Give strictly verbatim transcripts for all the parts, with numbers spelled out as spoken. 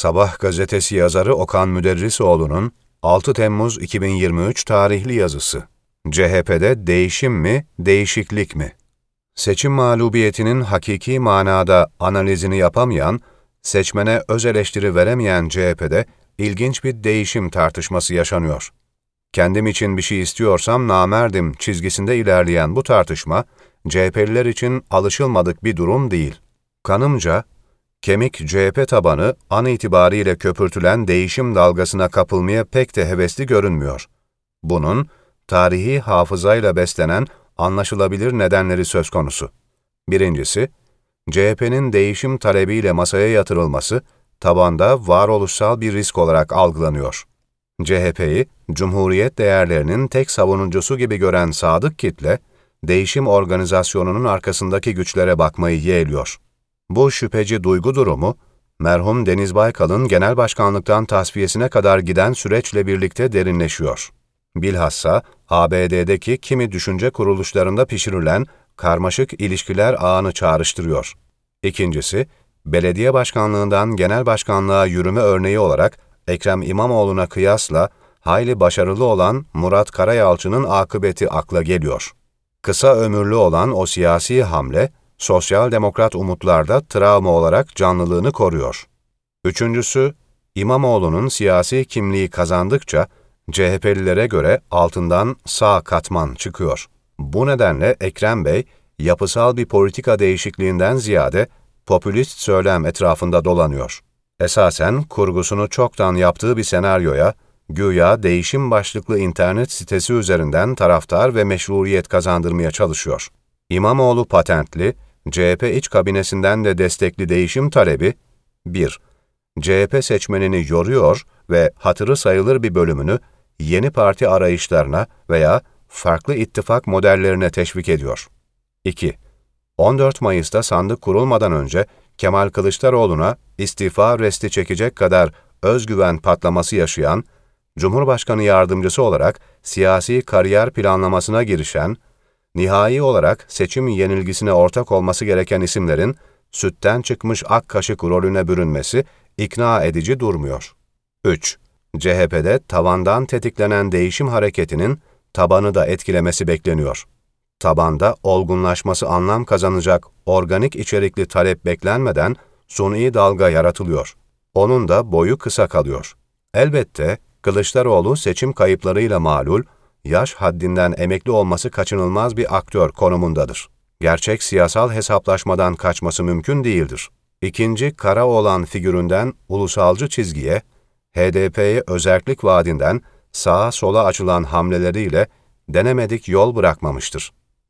Sabah gazetesi yazarı Okan Müderrisoğlu'nun altı Temmuz iki bin yirmi üç tarihli yazısı. C H P'de değişim mi, değişiklik mi? Seçim mağlubiyetinin hakiki manada analizini yapamayan, seçmene öz eleştiri veremeyen C H P'de ilginç bir değişim tartışması yaşanıyor. Kendim için bir şey istiyorsam namerdim çizgisinde ilerleyen bu tartışma, C H P'liler için alışılmadık bir durum değil. Kanımca, kemik C H P tabanı an itibariyle köpürtülen değişim dalgasına kapılmaya pek de hevesli görünmüyor. Bunun, tarihi hafızayla beslenen anlaşılabilir nedenleri söz konusu. Birincisi, C H P'nin değişim talebiyle masaya yatırılması, tabanda varoluşsal bir risk olarak algılanıyor. C H P'yi, Cumhuriyet değerlerinin tek savunucusu gibi gören sadık kitle, değişim organizasyonunun arkasındaki güçlere bakmayı yeğliyor. Bu şüpheci duygu durumu, merhum Deniz Baykal'ın genel başkanlıktan tasfiyesine kadar giden süreçle birlikte derinleşiyor. Bilhassa A B D'deki kimi düşünce kuruluşlarında pişirilen karmaşık ilişkiler ağını çağrıştırıyor. İkincisi, belediye başkanlığından genel başkanlığa yürüme örneği olarak Ekrem İmamoğlu'na kıyasla hayli başarılı olan Murat Karayalçı'nın akıbeti akla geliyor. Kısa ömürlü olan o siyasi hamle, sosyal demokrat umutlarda travma olarak canlılığını koruyor. Üçüncüsü, İmamoğlu'nun siyasi kimliği kazandıkça C H P'lilere göre altından sağ katman çıkıyor. Bu nedenle Ekrem Bey, yapısal bir politika değişikliğinden ziyade popülist söylem etrafında dolanıyor. Esasen kurgusunu çoktan yaptığı bir senaryoya, güya değişim başlıklı internet sitesi üzerinden taraftar ve meşruiyet kazandırmaya çalışıyor. İmamoğlu patentli, C H P iç kabinesinden de destekli değişim talebi, bir C H P seçmenini yoruyor ve hatırı sayılır bir bölümünü yeni parti arayışlarına veya farklı ittifak modellerine teşvik ediyor. iki on dört Mayıs'ta sandık kurulmadan önce Kemal Kılıçdaroğlu'na istifa resti çekecek kadar özgüven patlaması yaşayan, Cumhurbaşkanı yardımcısı olarak siyasi kariyer planlamasına girişen, nihai olarak seçim yenilgisine ortak olması gereken isimlerin sütten çıkmış ak kaşık rolüne bürünmesi ikna edici durmuyor. üç C H P'de tavandan tetiklenen değişim hareketinin tabanı da etkilemesi bekleniyor. Tabanda olgunlaşması anlam kazanacak organik içerikli talep beklenmeden suni dalga yaratılıyor. Onun da boyu kısa kalıyor. Elbette Kılıçdaroğlu seçim kayıplarıyla malul, yaş haddinden emekli olması kaçınılmaz bir aktör konumundadır. Gerçek siyasal hesaplaşmadan kaçması mümkün değildir. İkinci kara olan figüründen ulusalcı çizgiye, H D P'ye özerklik vaadinden sağa sola açılan hamleleriyle denemedik yol bırakmamıştır.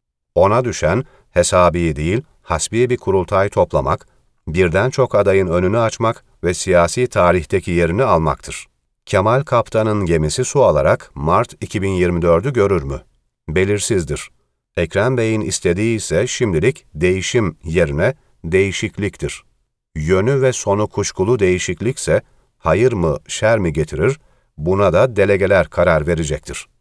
Ona düşen hesabi değil, hasbi bir kurultay toplamak, birden çok adayın önünü açmak ve siyasi tarihteki yerini almaktır. Kemal Kaptan'ın gemisi su alarak Mart iki bin yirmi dördü görür mü? Belirsizdir. Ekrem Bey'in istediği ise şimdilik değişim yerine değişikliktir. Yönü ve sonu kuşkulu değişiklikse hayır mı şer mi getirir, buna da delegeler karar verecektir.